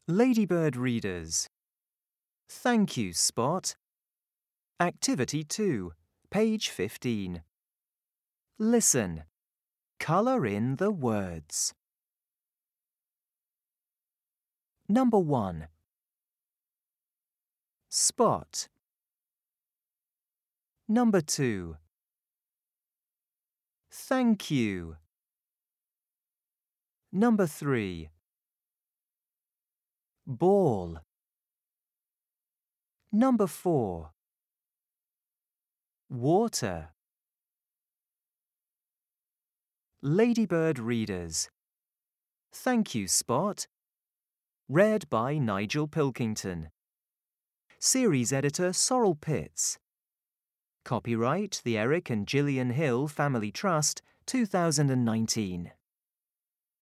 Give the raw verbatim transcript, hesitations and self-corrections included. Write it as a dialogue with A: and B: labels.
A: Ladybird readers. Thank you, Spot. Activity two, page fifteen. Listen. Colour in the words. Number one. Spot. Number two. Thank you. Number three. Ball. Number four. Water. Ladybird readers. Thank you, Spot. Read by Nigel Pilkington. Series editor Sorrel Pitts. Copyright the Eric and Gillian Hill Family Trust, two thousand nineteen.